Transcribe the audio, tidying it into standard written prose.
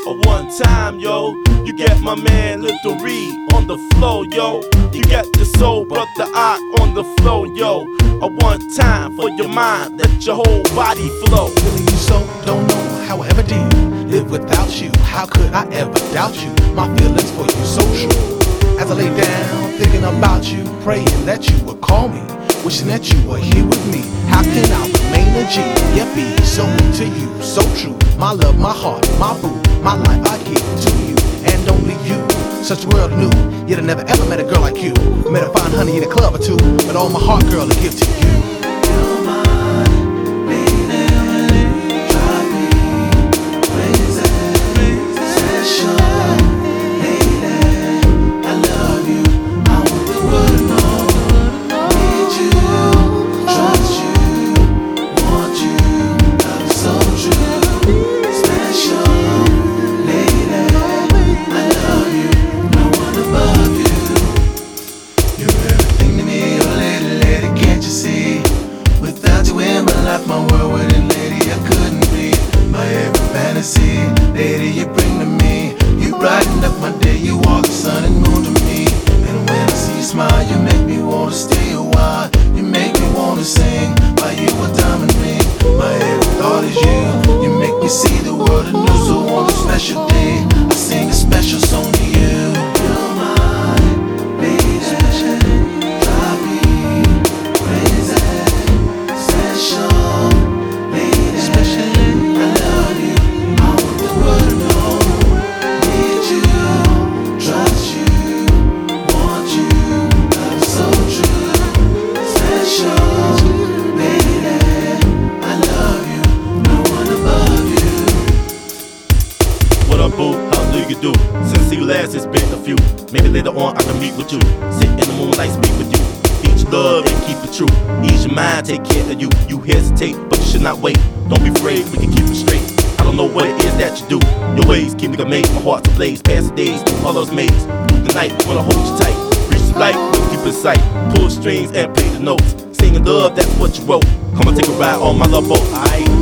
One time, yo, you get my man Little Reed on the flow, yo. You get the soul, but the art on the flow, yo. One time for your mind, let your whole body flow. Feeling you so, don't know how I ever did live without you. How could I ever doubt you? My feelings for you so true. As I lay down, thinking about you, praying that you would call me, wishing that you were here with me. How can I remain a G, yet be so into you, so true? My love, my heart, my boo, my life I give to you, and only you. Such a world knew, yet I never ever met a girl like you. Met a fine honey in a club or two, but all my heart, girl, I give to you. You're mine, lady, drive me crazy, special lady. I love you, I want the world to know. Need you, trust you, want you, love so true. Special lady, I love you, no one above you. You're everything to me, oh lady, can't you see? Without you in my life, my world wouldn't, lady, I couldn't be. My every fantasy, lady, you bring to me. You brighten up my day, you walk the sun and moon to me. And when I see you smile, you make me wanna stay a while. You make me wanna sing, buy you a diamond ring. My every thought is you, you make me see the world anew. So on a special day, I sing a special song to you. You're mine, lady, drive me crazy, special lady, I love you, I want the world to know. Need you, trust you, want you, love so true. Special lady, I love you, no one above you. What up, boo? How do you do? Since see you last, it's been a few. Maybe later on I can meet with you. Sit in the moonlight, speak with you. Teach love and keep it true. Ease your mind, take care of you. You hesitate, but you should not wait. Don't be afraid, we can keep it straight. I don't know what it is that you do. Your ways keep me amazed. My heart's ablaze. Past the days, through all those mazes. Through the night, wanna hold you tight. Reach the light, we'll keep it sight. Pull strings and play the notes. Singing love, that's what you wrote. Come on, take a ride on my love boat, aight?